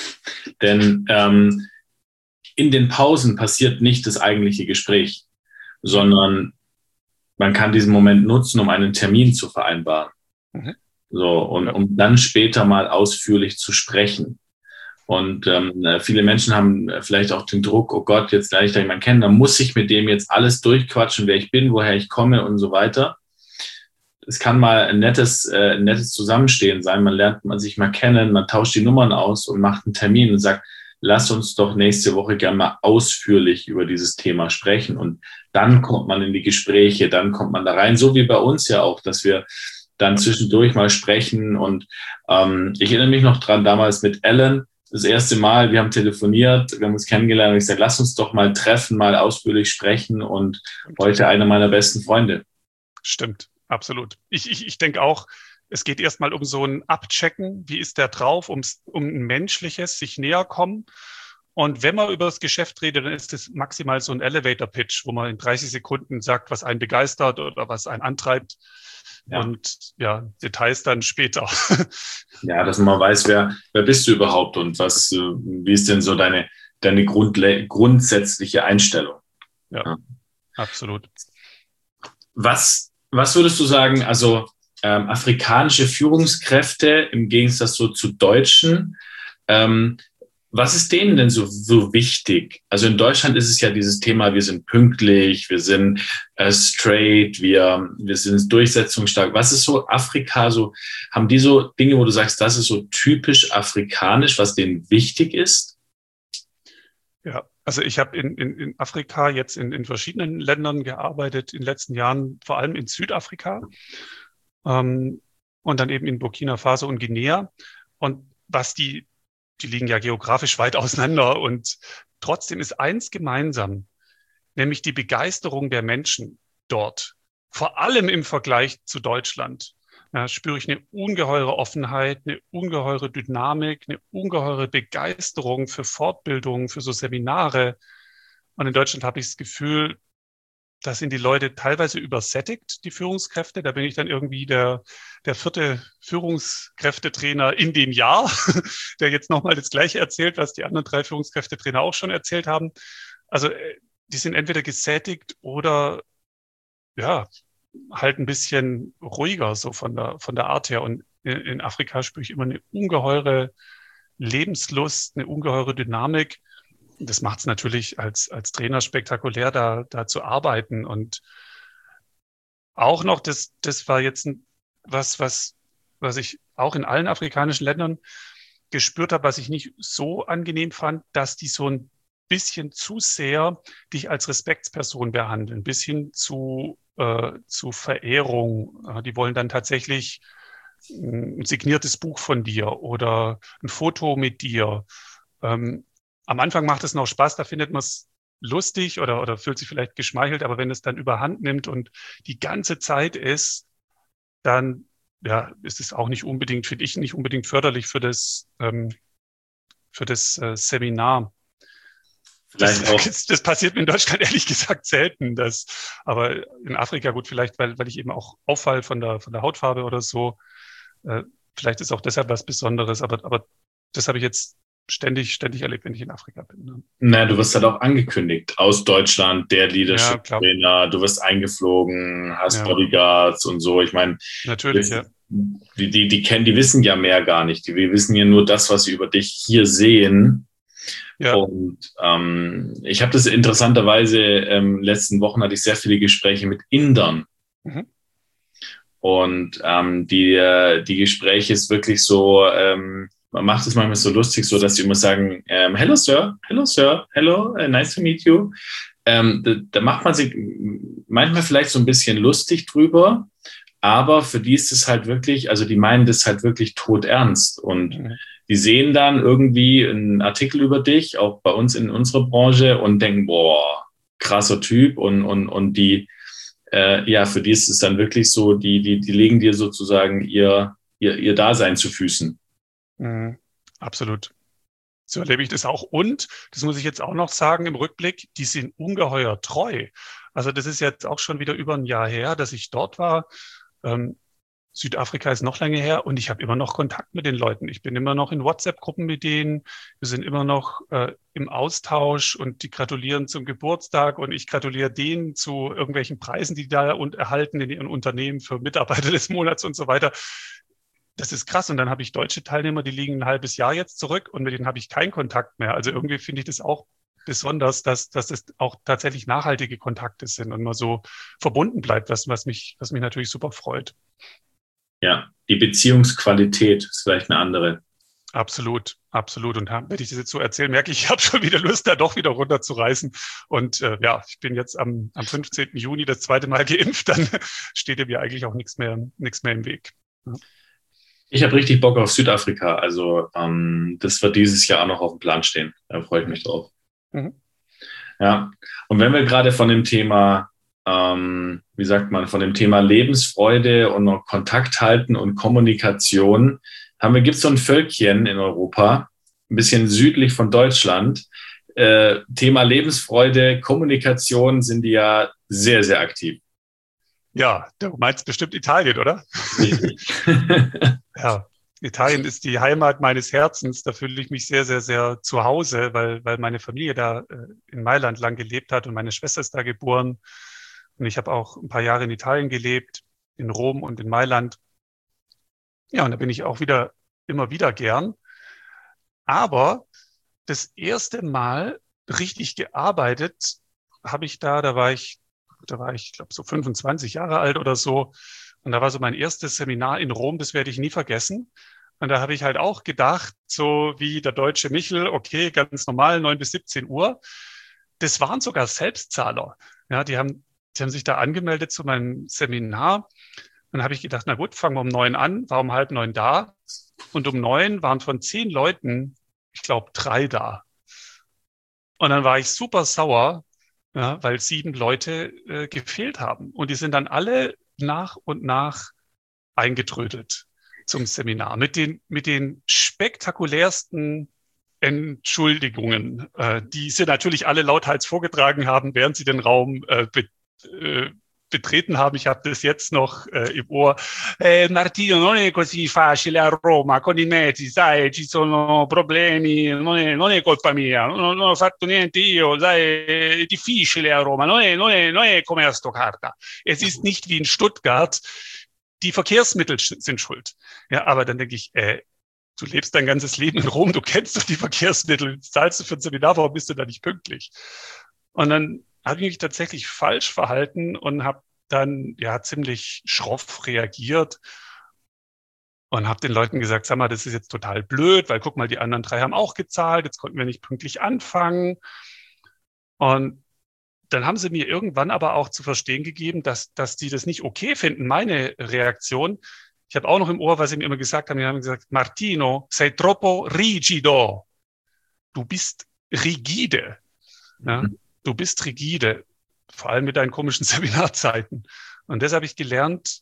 denn ähm, in den Pausen passiert nicht das eigentliche Gespräch, sondern man kann diesen Moment nutzen, um einen Termin zu vereinbaren. Mhm. So, und um dann später mal ausführlich zu sprechen. Und ähm, viele Menschen haben vielleicht auch den Druck, oh Gott, jetzt lerne ich da jemanden kennen, dann muss ich mit dem jetzt alles durchquatschen, wer ich bin, woher ich komme und so weiter. Es kann mal ein nettes, äh, ein nettes Zusammenstehen sein. Man lernt man sich mal kennen, man tauscht die Nummern aus und macht einen Termin und sagt, lass uns doch nächste Woche gerne mal ausführlich über dieses Thema sprechen. Und dann kommt man in die Gespräche, dann kommt man da rein, so wie bei uns ja auch, dass wir dann zwischendurch mal sprechen. Und ähm, ich erinnere mich noch dran, damals mit Alan, das erste Mal, wir haben telefoniert, wir haben uns kennengelernt und ich sage, lass uns doch mal treffen, mal ausführlich sprechen und heute einer meiner besten Freunde. Stimmt, absolut. Ich, ich, ich denke auch, es geht erstmal um so ein Abchecken, wie ist der drauf, ums, um ein menschliches, sich näher kommen. Und wenn man über das Geschäft redet, dann ist es maximal so ein Elevator-Pitch, wo man in dreißig Sekunden sagt, was einen begeistert oder was einen antreibt. Ja. Und ja, Details dann später. Ja, dass man weiß, wer, wer bist du überhaupt und was, wie ist denn so deine, deine Grundle- grundsätzliche Einstellung? Ja, ja, absolut. Was, was würdest du sagen, also ähm, afrikanische Führungskräfte im Gegensatz so zu Deutschen, ähm, was ist denen denn so, so wichtig? Also in Deutschland ist es ja dieses Thema, wir sind pünktlich, wir sind äh, straight, wir, wir sind durchsetzungsstark. Was ist so Afrika so? Haben die so Dinge, wo du sagst, das ist so typisch afrikanisch, was denen wichtig ist? Ja, also ich habe in, in, in Afrika jetzt in, in verschiedenen Ländern gearbeitet, in den letzten Jahren, vor allem in Südafrika ähm, und dann eben in Burkina Faso und Guinea. Und was die Die liegen ja geografisch weit auseinander und trotzdem ist eins gemeinsam, nämlich die Begeisterung der Menschen dort. Vor allem im Vergleich zu Deutschland ja, spüre ich eine ungeheure Offenheit, eine ungeheure Dynamik, eine ungeheure Begeisterung für Fortbildungen, für so Seminare. Und in Deutschland habe ich das Gefühl, da sind die Leute teilweise übersättigt, die Führungskräfte. Da bin ich dann irgendwie der, der vierte Führungskräftetrainer in dem Jahr, der jetzt nochmal das Gleiche erzählt, was die anderen drei Führungskräftetrainer auch schon erzählt haben. Also die sind entweder gesättigt oder ja, halt ein bisschen ruhiger so von der, von der Art her. Und in, in Afrika spüre ich immer eine ungeheure Lebenslust, eine ungeheure Dynamik. Das macht es natürlich als, als Trainer spektakulär, da, da zu arbeiten. Und auch noch, das, das war jetzt ein, was, was, was ich auch in allen afrikanischen Ländern gespürt habe, was ich nicht so angenehm fand, dass die so ein bisschen zu sehr dich als Respektsperson behandeln, bis hin zu äh, zu Verehrung. Äh, die wollen dann tatsächlich ein signiertes Buch von dir oder ein Foto mit dir. Ähm, am Anfang macht es noch Spaß, da findet man es lustig oder, oder fühlt sich vielleicht geschmeichelt, aber wenn es dann überhand nimmt und die ganze Zeit ist, dann ja, ist es auch nicht unbedingt, finde ich, nicht unbedingt förderlich für das, ähm, für das äh, Seminar. Das, Vielleicht auch. das passiert mir in Deutschland ehrlich gesagt selten. Das, aber in Afrika gut, vielleicht, weil, weil ich eben auch auffall von der, von der Hautfarbe oder so. Äh, vielleicht ist auch deshalb was Besonderes, aber, aber das habe ich jetzt ständig, ständig erlebt, wenn ich in Afrika bin. Ne? Na, du wirst halt auch angekündigt. Aus Deutschland, der Ja, klar. Leadership-Trainer, du wirst eingeflogen, hast Ja, Bodyguards und so. Ich meine, natürlich, ja. die, die, die kennen, die wissen ja mehr gar nicht. Die, wir wissen ja nur das, was sie über dich hier sehen. Ja. Und ähm, ich habe das interessanterweise, ähm, letzten Wochen hatte ich sehr viele Gespräche mit Indern. Mhm. Und ähm, die, die Gespräche ist wirklich so, ähm, man macht es manchmal so lustig, so dass sie immer sagen, ähm, hello Sir, hello Sir, hello, uh, nice to meet you. Ähm, da, da macht man sich manchmal vielleicht so ein bisschen lustig drüber, aber für die ist es halt wirklich, also die meinen das halt wirklich todernst. Und Mhm. die sehen dann irgendwie einen Artikel über dich, auch bei uns in unserer Branche, und denken, boah, krasser Typ. Und, und, und die, äh, ja, für die ist es dann wirklich so, die, die, die legen dir sozusagen ihr, ihr, ihr Dasein zu Füßen. Mhm. Absolut. So erlebe ich das auch. Und, das muss ich jetzt auch noch sagen im Rückblick, die sind ungeheuer treu. Also das ist jetzt auch schon wieder über ein Jahr her, dass ich dort war. Ähm, Südafrika ist noch lange her und ich habe immer noch Kontakt mit den Leuten. Ich bin immer noch in WhatsApp-Gruppen mit denen. Wir sind immer noch äh, im Austausch und die gratulieren zum Geburtstag und ich gratuliere denen zu irgendwelchen Preisen, die da und erhalten in ihren Unternehmen für Mitarbeiter des Monats und so weiter. Das ist krass. Und dann habe ich deutsche Teilnehmer, die liegen ein halbes Jahr jetzt zurück und mit denen habe ich keinen Kontakt mehr. Also irgendwie finde ich das auch besonders, dass, dass es auch tatsächlich nachhaltige Kontakte sind und man so verbunden bleibt, was, was mich, was mich natürlich super freut. Ja, die Beziehungsqualität ist vielleicht eine andere. Absolut, absolut. Und wenn ich das jetzt so erzähle, merke ich, ich habe schon wieder Lust, da doch wieder runterzureißen. Und äh, ja, ich bin jetzt am, am fünfzehnten Juni das zweite Mal geimpft, dann steht mir eigentlich auch nichts mehr, nichts mehr im Weg. Ja. Ich habe richtig Bock auf Südafrika. Also ähm, das wird dieses Jahr auch noch auf dem Plan stehen. Da freue ich mich drauf. Mhm. Ja, und wenn wir gerade von dem Thema, ähm, wie sagt man, von dem Thema Lebensfreude und noch Kontakt halten und Kommunikation haben wir, gibt es so ein Völkchen in Europa, ein bisschen südlich von Deutschland. Äh, Thema Lebensfreude, Kommunikation sind die ja sehr, sehr aktiv. Ja, du meinst bestimmt Italien, oder? Richtig. Ja, Italien ist die Heimat meines Herzens. Da fühle ich mich sehr, sehr, sehr zu Hause, weil, weil meine Familie da äh, in Mailand lang gelebt hat und meine Schwester ist da geboren. Und ich habe auch ein paar Jahre in Italien gelebt, in Rom und in Mailand. Ja, und da bin ich auch wieder, immer wieder gern. Aber das erste Mal richtig gearbeitet habe ich da, da war ich, da war ich, glaube so fünfundzwanzig Jahre alt oder so. Und da war so mein erstes Seminar in Rom, das werde ich nie vergessen. Und da habe ich halt auch gedacht, so wie der deutsche Michel, okay, ganz normal, neun bis siebzehn Uhr. Das waren sogar Selbstzahler. Ja, die haben, die haben sich da angemeldet zu meinem Seminar. Dann habe ich gedacht, na gut, fangen wir um neun an, war um halb neun da. Und um neun waren von zehn Leuten, ich glaube, drei da. Und dann war ich super sauer, ja, weil sieben Leute äh, gefehlt haben. Und die sind dann alle nach und nach eingetrödelt zum Seminar mit den, mit den spektakulärsten Entschuldigungen, äh, die sie natürlich alle lauthals vorgetragen haben, während sie den Raum äh, be, äh, betreten haben. Ich habe das jetzt noch äh, im Ohr. Eh, Martino, non è così facile a Roma con i mezzi, sai, ci sono problemi, non è, non è colpa mia, non, non ho fatto niente io, sai, è difficile a Roma, non è, non è, non è come a Stoccarda. Es ist nicht wie in Stuttgart, die Verkehrsmittel sind schuld. Ja, aber dann denke ich, äh, du lebst dein ganzes Leben in Rom, du kennst doch die Verkehrsmittel, zahlst du für ein Seminar, warum bist du da nicht pünktlich? Und dann habe ich mich tatsächlich falsch verhalten und habe dann ja ziemlich schroff reagiert und habe den Leuten gesagt, sag mal, das ist jetzt total blöd, weil guck mal, die anderen drei haben auch gezahlt, jetzt konnten wir nicht pünktlich anfangen. Und dann haben sie mir irgendwann aber auch zu verstehen gegeben, dass, dass die das nicht okay finden, meine Reaktion. Ich habe auch noch im Ohr, was sie mir immer gesagt haben. Die haben gesagt, Martino, sei troppo rigido. Du bist rigide. Ja? Mhm. Du bist rigide. Vor allem mit deinen komischen Seminarzeiten. Und das habe ich gelernt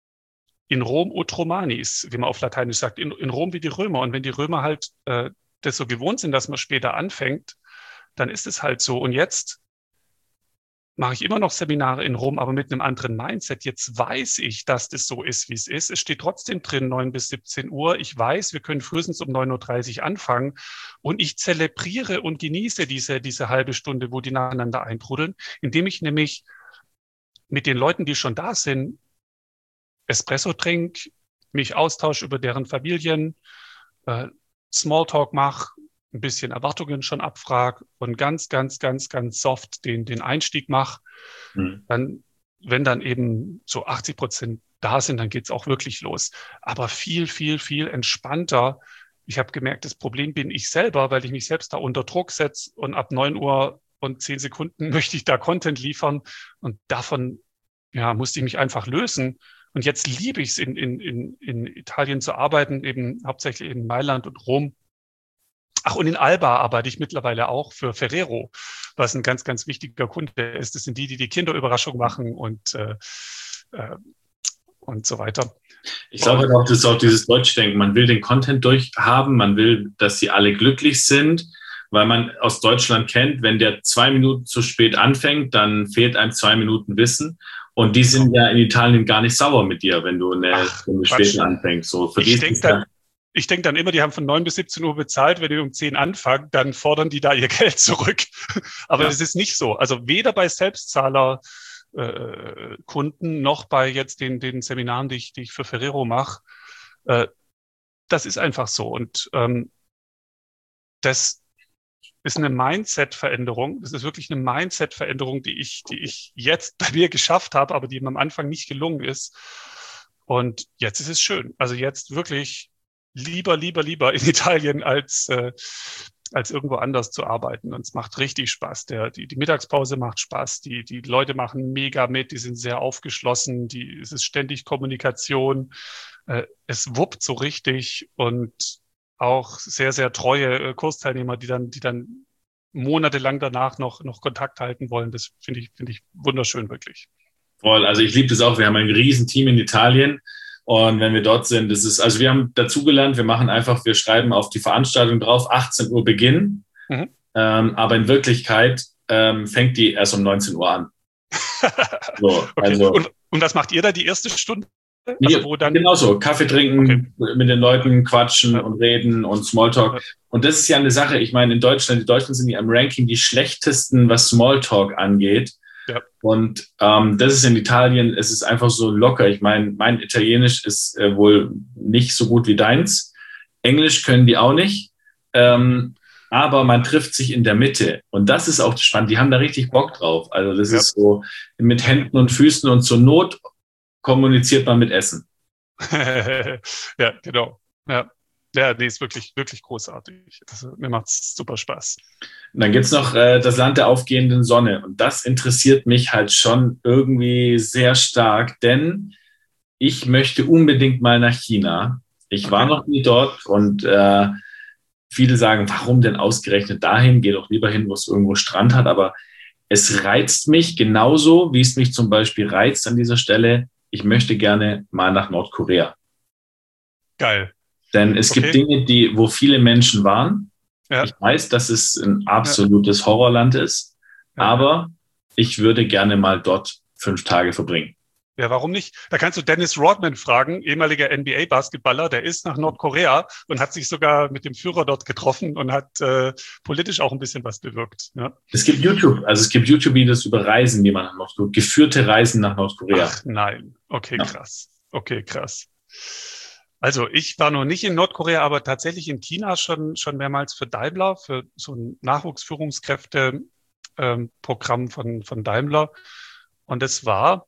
in Rom ut Romanis, wie man auf Lateinisch sagt, in, in Rom wie die Römer. Und wenn die Römer halt äh, das so gewohnt sind, dass man später anfängt, dann ist es halt so. Und jetzt mache ich immer noch Seminare in Rom, aber mit einem anderen Mindset. Jetzt weiß ich, dass das so ist, wie es ist. Es steht trotzdem drin, neun bis siebzehn Uhr. Ich weiß, wir können frühestens um neun Uhr dreißig anfangen. Und ich zelebriere und genieße diese, diese halbe Stunde, wo die nacheinander eintrudeln, indem ich nämlich mit den Leuten, die schon da sind, Espresso trinke, mich austausche über deren Familien, äh, Smalltalk mache, ein bisschen Erwartungen schon abfrage und ganz, ganz, ganz, ganz soft den, den Einstieg mache. Mhm. Dann, wenn dann eben so achtzig Prozent da sind, dann geht's auch wirklich los. Aber viel, viel, viel entspannter. Ich habe gemerkt, das Problem bin ich selber, weil ich mich selbst da unter Druck setze und ab neun Uhr und zehn Sekunden möchte ich da Content liefern und davon ja, musste ich mich einfach lösen. Und jetzt liebe ich es, in, in, in, in Italien zu arbeiten, eben hauptsächlich in Mailand und Rom. Ach, und in Alba arbeite ich mittlerweile auch für Ferrero, was ein ganz, ganz wichtiger Kunde ist. Das sind die, die die Kinderüberraschung machen und, äh, äh, und so weiter. Ich glaube auch, das ist auch dieses Deutschdenken. Man will den Content durchhaben, man will, dass sie alle glücklich sind, weil man aus Deutschland kennt, wenn der zwei Minuten zu spät anfängt, dann fehlt einem zwei Minuten Wissen. Und die sind ja in Italien gar nicht sauer mit dir, wenn du eine Stunde später anfängst. So, für ich denke dann, ich denk dann immer, die haben von neun bis siebzehn Uhr bezahlt. Wenn die um zehn anfangen, dann fordern die da ihr Geld zurück. Aber es ja. ist nicht so. Also weder bei Selbstzahler äh, Kunden noch bei jetzt den, den Seminaren, die ich, die ich für Ferrero mache. Äh, das ist einfach so. Und ähm, das ist eine Mindset-Veränderung. Das ist wirklich eine Mindset-Veränderung, die ich, die ich jetzt bei mir geschafft habe, aber die mir am Anfang nicht gelungen ist. Und jetzt ist es schön. Also jetzt wirklich lieber, lieber, lieber in Italien als, äh, als irgendwo anders zu arbeiten. Und es macht richtig Spaß. Der, die, die Mittagspause macht Spaß. Die, die Leute machen mega mit. Die sind sehr aufgeschlossen. Die, es ist ständig Kommunikation. Äh, es wuppt so richtig und auch sehr, sehr treue äh, Kursteilnehmer, die dann, die dann monatelang danach noch, noch Kontakt halten wollen. Das finde ich, finde ich wunderschön, wirklich. Voll. Also ich liebe das auch. Wir haben ein riesen Team in Italien. Und wenn wir dort sind, das ist, also wir haben dazugelernt, wir machen einfach, wir schreiben auf die Veranstaltung drauf, achtzehn Uhr Beginn. Mhm. Ähm, aber in Wirklichkeit ähm, fängt die erst um neunzehn Uhr an. So, okay. Also, und, und was macht ihr da die erste Stunde? Also wo dann genau so, Kaffee trinken, okay. mit den Leuten quatschen ja. und reden und Smalltalk. Ja. Und das ist ja eine Sache, ich meine, in Deutschland, die Deutschen sind ja im Ranking die schlechtesten, was Smalltalk angeht. Ja. Und ähm, das ist in Italien, es ist einfach so locker. Ich meine, mein Italienisch ist äh, wohl nicht so gut wie deins. Englisch können die auch nicht. Ähm, aber man trifft sich in der Mitte. Und das ist auch spannend. Die haben da richtig Bock drauf. Also das ja. ist so mit Händen und Füßen und zur Not kommuniziert man mit Essen. Ja, genau. Ja, ja, nee, ist wirklich, wirklich großartig. Also, mir macht es super Spaß. Und dann gibt es noch äh, das Land der aufgehenden Sonne. Und das interessiert mich halt schon irgendwie sehr stark, denn ich möchte unbedingt mal nach China. Ich okay. war noch nie dort und äh, viele sagen, warum denn ausgerechnet dahin? Geh doch lieber hin, wo es irgendwo Strand hat. Aber es reizt mich genauso, wie es mich zum Beispiel reizt an dieser Stelle. Ich möchte gerne mal nach Nordkorea. Geil. Denn es okay. gibt Dinge, die, wo viele Menschen waren. Ja. Ich weiß, dass es ein absolutes ja. Horrorland ist, ja. aber ich würde gerne mal dort fünf Tage verbringen. Ja, warum nicht? Da kannst du Dennis Rodman fragen, ehemaliger N B A-Basketballer, der ist nach Nordkorea und hat sich sogar mit dem Führer dort getroffen und hat äh, politisch auch ein bisschen was bewirkt. Ja. Es gibt YouTube, also es gibt YouTube-Videos über Reisen, die man nach Nordkorea, geführte Reisen nach Nordkorea. Ach nein, okay, ja. krass. Okay, krass. Also ich war noch nicht in Nordkorea, aber tatsächlich in China schon schon mehrmals für Daimler, für so ein Nachwuchsführungskräfte-Programm von, von Daimler. Und es war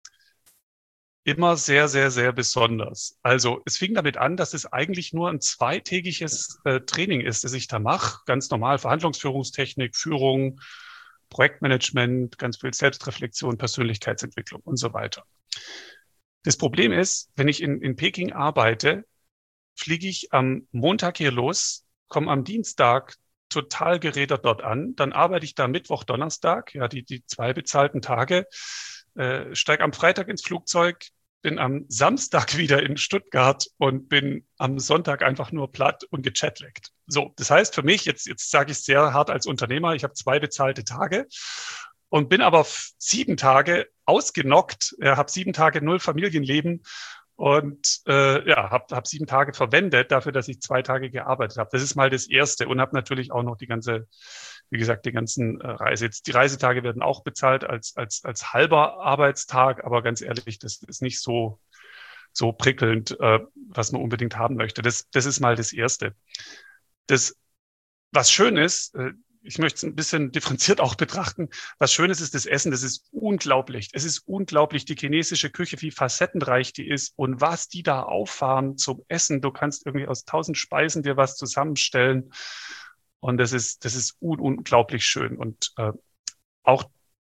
immer sehr, sehr, sehr besonders. Also es fing damit an, dass es eigentlich nur ein zweitägiges äh, Training ist, das ich da mache. Ganz normal Verhandlungsführungstechnik, Führung, Projektmanagement, ganz viel Selbstreflexion, Persönlichkeitsentwicklung und so weiter. Das Problem ist, wenn ich in, in Peking arbeite, fliege ich am Montag hier los, komme am Dienstag total gerädert dort an, dann arbeite ich da Mittwoch, Donnerstag, ja, die, die zwei bezahlten Tage, äh, steige am Freitag ins Flugzeug, bin am Samstag wieder in Stuttgart und bin am Sonntag einfach nur platt und gechatlaggt. So, das heißt für mich, jetzt, jetzt sage ich sehr hart als Unternehmer, ich habe zwei bezahlte Tage und bin aber sieben Tage ausgenockt, äh, habe sieben Tage null Familienleben und äh, ja, habe hab sieben Tage verwendet dafür, dass ich zwei Tage gearbeitet habe. Das ist mal das Erste und habe natürlich auch noch die ganze, wie gesagt, die ganzen äh, Reise. Jetzt die Reisetage werden auch bezahlt als als als halber Arbeitstag, aber ganz ehrlich, das ist nicht so so prickelnd, äh, was man unbedingt haben möchte. Das das ist mal das Erste. Das, was schön ist, äh, ich möchte es ein bisschen differenziert auch betrachten. Was Schönes ist das Essen, das ist unglaublich. Es ist unglaublich, die chinesische Küche, wie facettenreich die ist und was die da auffahren zum Essen. Du kannst irgendwie aus tausend Speisen dir was zusammenstellen und das ist, das ist un unglaublich schön. Und äh, auch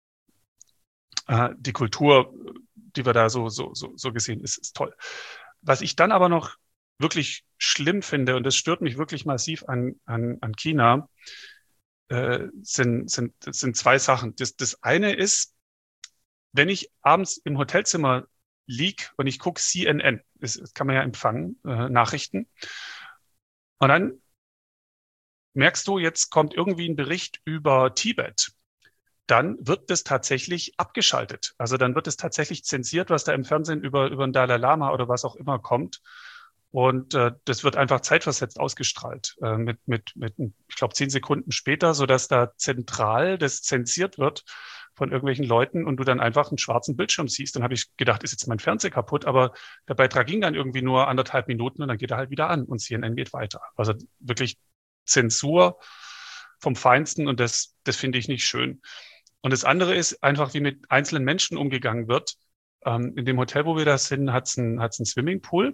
äh, die Kultur, die wir da so, so, so, so gesehen, ist, ist toll. Was ich dann aber noch wirklich schlimm finde, und das stört mich wirklich massiv an, an, an China, Äh, sind, sind, sind zwei Sachen. Das, das eine ist, wenn ich abends im Hotelzimmer lieg und ich gucke C N N, das, das kann man ja empfangen, äh, Nachrichten, und dann merkst du, jetzt kommt irgendwie ein Bericht über Tibet, dann wird das tatsächlich abgeschaltet. Also dann wird es tatsächlich zensiert, was da im Fernsehen über, über den Dalai Lama oder was auch immer kommt. Und äh, das wird einfach zeitversetzt ausgestrahlt, äh, mit, mit, mit, ich glaube, zehn Sekunden später, sodass da zentral das zensiert wird von irgendwelchen Leuten und du dann einfach einen schwarzen Bildschirm siehst. Dann habe ich gedacht, ist jetzt mein Fernseher kaputt, aber der Beitrag ging dann irgendwie nur anderthalb Minuten und dann geht er halt wieder an und C N N geht weiter. Also wirklich Zensur vom Feinsten und das, das finde ich nicht schön. Und das andere ist einfach, wie mit einzelnen Menschen umgegangen wird. Ähm, in dem Hotel, wo wir da sind, hat es ein, hat's ein Swimmingpool.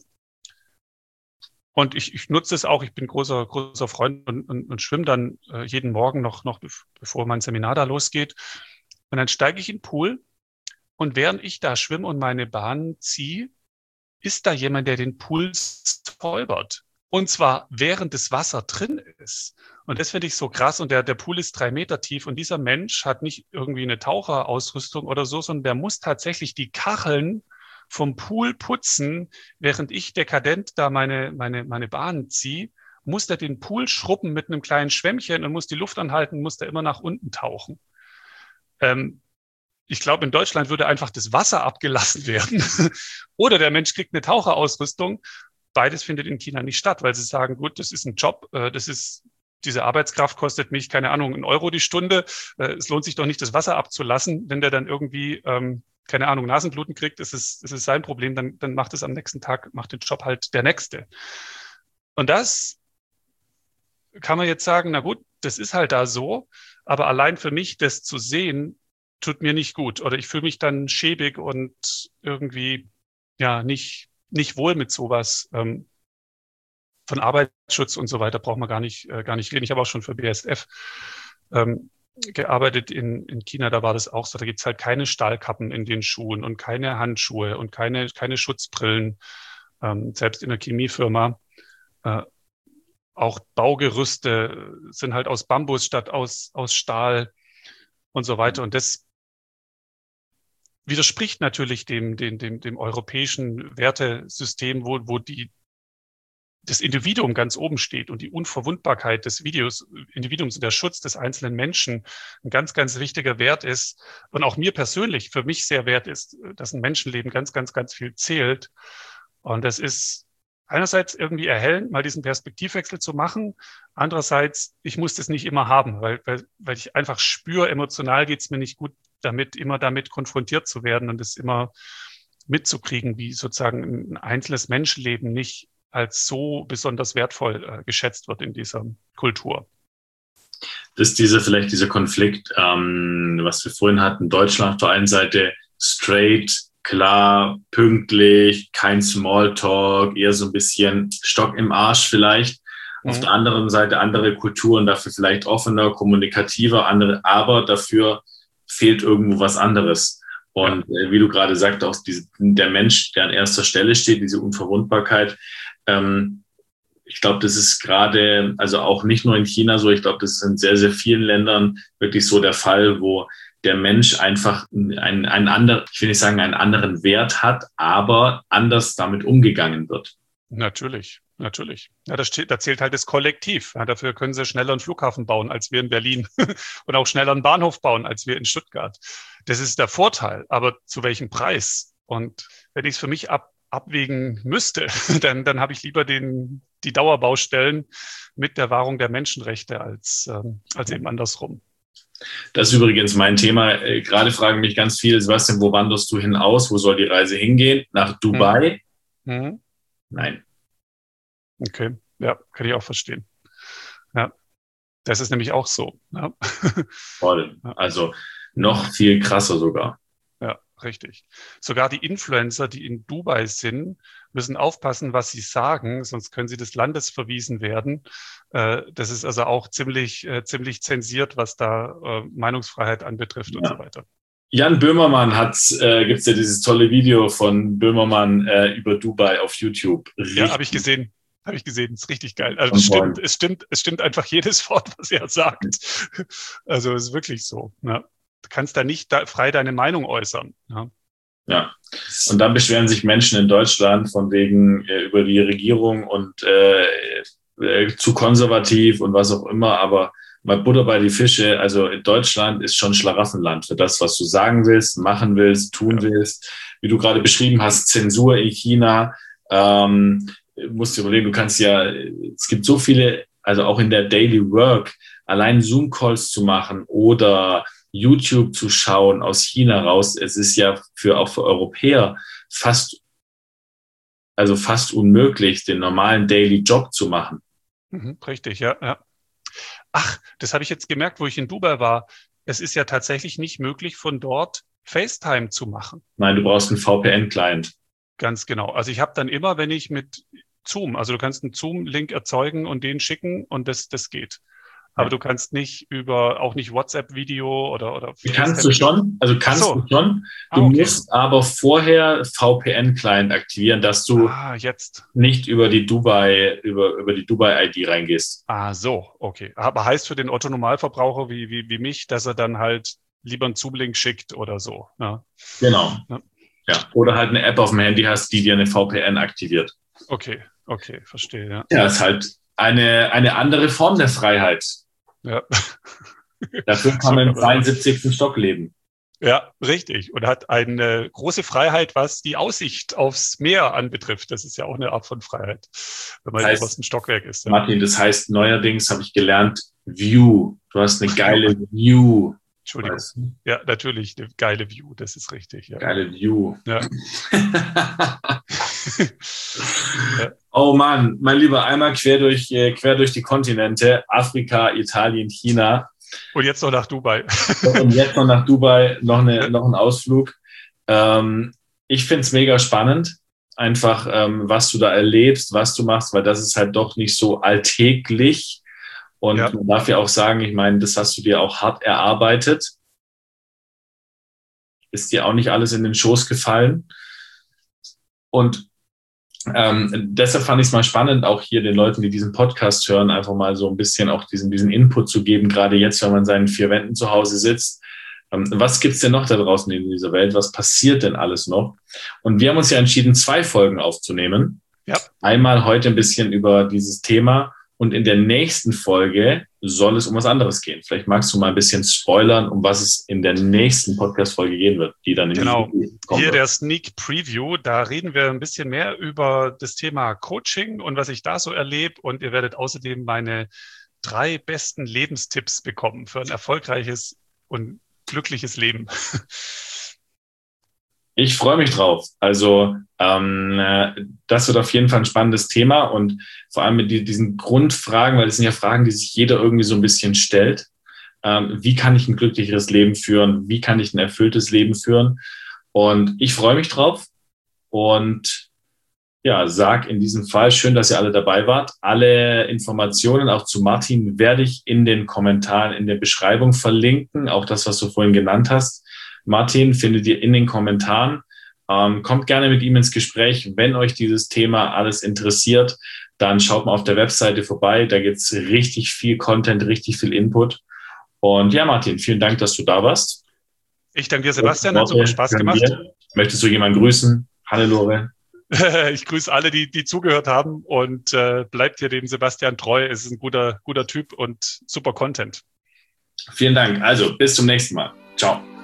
Und ich, ich nutze es auch, ich bin großer, großer Freund und, und, und schwimme dann äh, jeden Morgen noch, noch, bevor mein Seminar da losgeht. Und dann steige ich in den Pool und während ich da schwimme und meine Bahn ziehe, ist da jemand, der den Pool säubert. Und zwar während das Wasser drin ist. Und das finde ich so krass. Und der, der Pool ist drei Meter tief. Und dieser Mensch hat nicht irgendwie eine Taucherausrüstung oder so, sondern der muss tatsächlich die Kacheln vom Pool putzen, während ich dekadent da meine, meine, meine Bahn ziehe, muss der den Pool schrubben mit einem kleinen Schwämmchen und muss die Luft anhalten, muss der immer nach unten tauchen. Ähm, ich glaube, in Deutschland würde einfach das Wasser abgelassen werden oder der Mensch kriegt eine Taucherausrüstung. Beides findet in China nicht statt, weil sie sagen, gut, das ist ein Job, äh, das ist, diese Arbeitskraft kostet mich, keine Ahnung, einen Euro die Stunde. Äh, es lohnt sich doch nicht, das Wasser abzulassen, wenn der dann irgendwie ähm, keine Ahnung, Nasenbluten kriegt, ist es, ist es sein Problem, dann, dann macht es am nächsten Tag, macht den Job halt der Nächste. Und das kann man jetzt sagen, na gut, das ist halt da so, aber allein für mich, das zu sehen, tut mir nicht gut. Oder ich fühle mich dann schäbig und irgendwie, ja, nicht, nicht wohl mit sowas. Ähm, von Arbeitsschutz und so weiter braucht man gar nicht, äh, gar nicht reden. Ich habe auch schon für B A S F ähm, gearbeitet in, in China, da war das auch so. Da gibt's halt keine Stahlkappen in den Schuhen und keine Handschuhe und keine, keine Schutzbrillen. Ähm, selbst in der Chemiefirma. Äh, auch Baugerüste sind halt aus Bambus statt aus, aus Stahl und so weiter. Und das widerspricht natürlich dem, dem, dem, dem europäischen Wertesystem, wo, wo die das Individuum ganz oben steht und die Unverwundbarkeit des Videos, Individuums und der Schutz des einzelnen Menschen ein ganz, ganz wichtiger Wert ist und auch mir persönlich, für mich sehr wert ist, dass ein Menschenleben ganz, ganz, ganz viel zählt. Und das ist einerseits irgendwie erhellend, mal diesen Perspektivwechsel zu machen. Andererseits, ich muss das nicht immer haben, weil, weil, weil ich einfach spüre, emotional geht's mir nicht gut damit, immer damit konfrontiert zu werden und es immer mitzukriegen, wie sozusagen ein einzelnes Menschenleben nicht als so besonders wertvoll äh, geschätzt wird in dieser Kultur. Das ist diese, vielleicht dieser Konflikt, ähm, was wir vorhin hatten, Deutschland auf der einen Seite straight, klar, pünktlich, kein Smalltalk, eher so ein bisschen Stock im Arsch vielleicht. Auf der anderen Seite andere Kulturen, dafür vielleicht offener, kommunikativer, andere, aber dafür fehlt irgendwo was anderes. Und ja. äh, wie du gerade sagst, auch diese, der Mensch, der an erster Stelle steht, diese Unverwundbarkeit, ähm, ich glaube, das ist gerade, also auch nicht nur in China so, ich glaube, das ist in sehr, sehr vielen Ländern wirklich so der Fall, wo der Mensch einfach einen, einen anderen, ich will nicht sagen, einen anderen Wert hat, aber anders damit umgegangen wird. Natürlich, natürlich. Ja, da, steht, da zählt halt das Kollektiv. Ja, dafür können sie schneller einen Flughafen bauen, als wir in Berlin und auch schneller einen Bahnhof bauen, als wir in Stuttgart. Das ist der Vorteil, aber zu welchem Preis? Und wenn ich es für mich ab, abwägen müsste, dann, dann habe ich lieber den, die Dauerbaustellen mit der Wahrung der Menschenrechte als, ähm, als eben andersrum. Das ist übrigens mein Thema. Äh, gerade fragen mich ganz viele, Sebastian, wo wanderst du hinaus? Wo soll die Reise hingehen? Nach Dubai? Mhm. Nein. Okay, ja, kann ich auch verstehen. Ja, das ist nämlich auch so. Ja. Voll. Also noch viel krasser sogar. Ja, richtig. Sogar die Influencer, die in Dubai sind, müssen aufpassen, was sie sagen, sonst können sie des Landes verwiesen werden. Äh, das ist also auch ziemlich, äh, ziemlich zensiert, was da äh, Meinungsfreiheit anbetrifft ja. und so weiter. Jan Böhmermann hat, äh, gibt es ja dieses tolle Video von Böhmermann äh, über Dubai auf YouTube. Richtig. Ja, habe ich gesehen. Habe ich gesehen, ist richtig geil. Also es stimmt, es stimmt, es stimmt einfach jedes Wort, was er sagt. Also es ist wirklich so. Ja. Du kannst da nicht da frei deine Meinung äußern. Ja. Ja. Und dann beschweren sich Menschen in Deutschland von wegen äh, über die Regierung und äh, äh, zu konservativ und was auch immer, aber mal Butter bei die Fische. Also in Deutschland ist schon Schlaraffenland für das, was du sagen willst, machen willst, tun ja. willst. Wie du gerade beschrieben hast, Zensur in China. Ähm, musst dir überlegen, du kannst ja, es gibt so viele, also auch in der Daily Work, allein Zoom-Calls zu machen oder YouTube zu schauen aus China raus. Es ist ja für auch für Europäer fast, also fast unmöglich, den normalen Daily Job zu machen. Mhm, richtig, ja, ja. Ach, das habe ich jetzt gemerkt, wo ich in Dubai war. Es ist ja tatsächlich nicht möglich, von dort FaceTime zu machen. Nein, du brauchst einen V P N-Client. Ganz genau. Also ich habe dann immer, wenn ich mit Zoom, also du kannst einen Zoom-Link erzeugen und den schicken und das, das geht. Aber ja. du kannst nicht über, auch nicht WhatsApp-Video oder, oder. Kannst du schon, also kannst so. du schon. Du ah, okay. musst aber vorher V P N-Client aktivieren, dass du ah, jetzt. nicht über die Dubai, über, über die Dubai-I D reingehst. Ah, so, okay. Aber heißt für den Otto-Normalverbraucher wie, wie, wie mich, dass er dann halt lieber einen Zoom-Link schickt oder so. Ja. Genau. Ja. Ja, oder halt eine App auf dem Handy hast, die dir eine V P N aktiviert. Okay, okay, verstehe. Ja, ja ist halt eine, eine andere Form der Freiheit. Ja. Dafür kann man im zweiundsiebzigsten Stock leben. Ja, richtig. Und hat eine große Freiheit, was die Aussicht aufs Meer anbetrifft. Das ist ja auch eine Art von Freiheit, wenn man das heißt, aus dem Stockwerk ist. Ja. Martin, das heißt, neuerdings habe ich gelernt, View. Du hast eine geile View. Entschuldigung. Weißt du? Ja, natürlich, eine geile View, das ist richtig. Ja. Geile View. Ja. ja. Oh Mann, mein Lieber, einmal quer durch, quer durch die Kontinente, Afrika, Italien, China. Und jetzt noch nach Dubai. Und jetzt noch nach Dubai, noch, eine, ja. noch ein Ausflug. Ähm, ich finde es mega spannend, einfach ähm, was du da erlebst, was du machst, weil das ist halt doch nicht so alltäglich. Und ja. man darf ja auch sagen, ich meine, das hast du dir auch hart erarbeitet. Ist dir auch nicht alles in den Schoß gefallen. Und ähm, deshalb fand ich es mal spannend, auch hier den Leuten, die diesen Podcast hören, einfach mal so ein bisschen auch diesen, diesen Input zu geben, gerade jetzt, wenn man in seinen vier Wänden zu Hause sitzt. Ähm, was gibt's denn noch da draußen in dieser Welt? Was passiert denn alles noch? Und wir haben uns ja entschieden, zwei Folgen aufzunehmen. Ja. Einmal heute ein bisschen über dieses Thema. Und in der nächsten Folge soll es um was anderes gehen. Vielleicht magst du mal ein bisschen spoilern, um was es in der nächsten Podcast-Folge gehen wird, die dann in genau. Hier wird. Der Sneak Preview, da reden wir ein bisschen mehr über das Thema Coaching und was ich da so erlebe. Und ihr werdet außerdem meine drei besten Lebenstipps bekommen für ein erfolgreiches und glückliches Leben. Ich freue mich drauf. Also ähm, das wird auf jeden Fall ein spannendes Thema und vor allem mit diesen Grundfragen, weil das sind ja Fragen, die sich jeder irgendwie so ein bisschen stellt. Ähm, wie kann ich ein glücklicheres Leben führen? Wie kann ich ein erfülltes Leben führen? Und ich freue mich drauf. Und Ja, sag in diesem Fall, schön, dass ihr alle dabei wart. Alle Informationen auch zu Martin werde ich in den Kommentaren, in der Beschreibung verlinken. Auch das, was du vorhin genannt hast. Martin findet ihr in den Kommentaren. Ähm, kommt gerne mit ihm ins Gespräch. Wenn euch dieses Thema alles interessiert, dann schaut mal auf der Webseite vorbei. Da gibt's richtig viel Content, richtig viel Input. Und ja, Martin, vielen Dank, dass du da warst. Ich danke dir, Sebastian. Hat super Spaß gemacht. Möchtest du jemanden grüßen? Hannelore. Ich grüße alle, die, die zugehört haben, und äh, bleibt hier dem Sebastian treu. Es ist ein guter, guter Typ und super Content. Vielen Dank. Also bis zum nächsten Mal. Ciao.